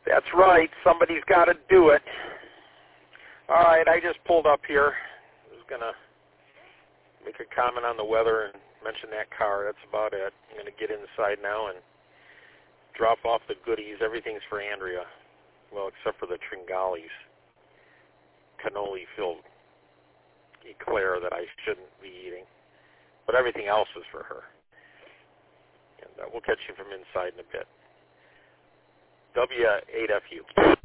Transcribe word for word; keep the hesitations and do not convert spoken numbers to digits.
That's right. Somebody's got to do it. All right, I just pulled up here. I was going to make a comment on the weather and mention that car. That's about it. I'm going to get inside now and drop off the goodies. Everything's for Andrea. Well, except for the Tringales cannoli-filled eclair that I shouldn't be eating. But everything else is for her. And uh, we'll catch you from inside in a bit. W eight F U.